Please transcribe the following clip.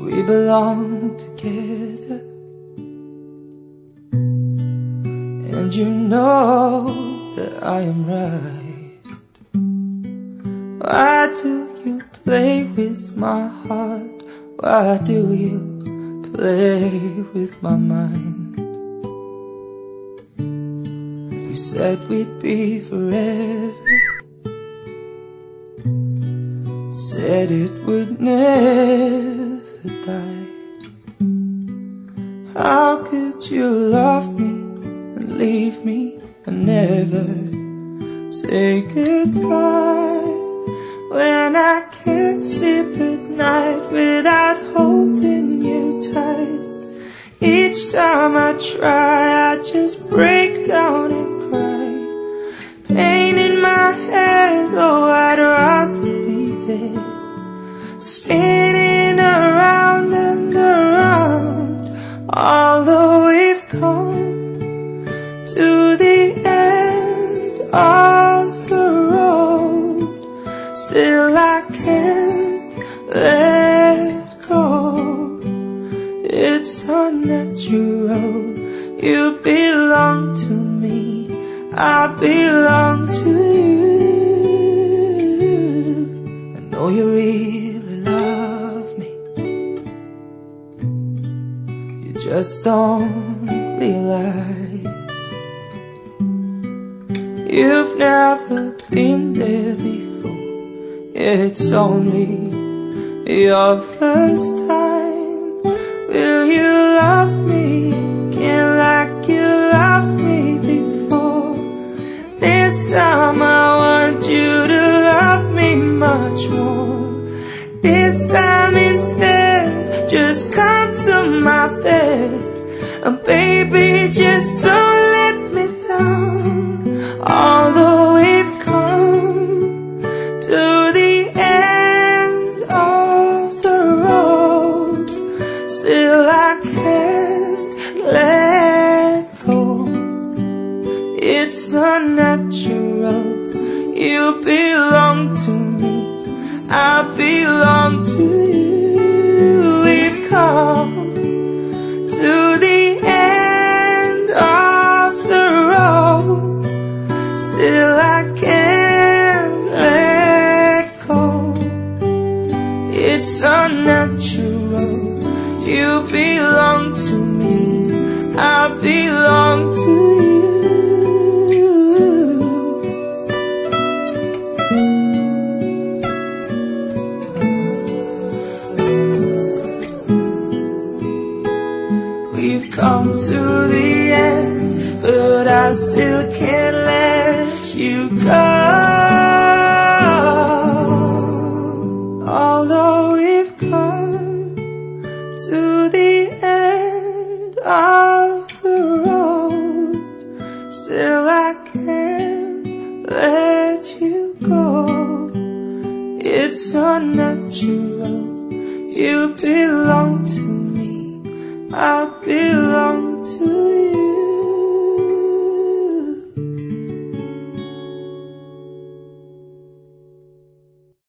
we belong together, and you know that I am right. Why do you play with my heart? Why do you play with my mind? We said we'd be forever, said it would never die. How could you love me and leave me and never say goodbye? When I can't sleep at night without holding you tight, each time I try I just break down and cry. Pain in my head, oh I'd rather be dead, spinning around and around. Although we've come to the end of the road, still I can't let go. It's unnatural. You belong to me, I belong to you. I know you really love me, you just don't realize. You've never been there before, it's only your first time. Will you love me again like you loved me before? This time I want you to love me much more. This time instead, just come to my bed, and baby just don't let me down. Although we've come to the end of the road, still I can't let go. It's unnatural. You belong to me, I belong to you. We've come to the end of the road, still I can't let go. It's unnatural. You belong to me, I belong to you. We've come to the end, but I still can't let you go. Although we've come to the end of the road, still I can't let you go. It's unnatural. You belong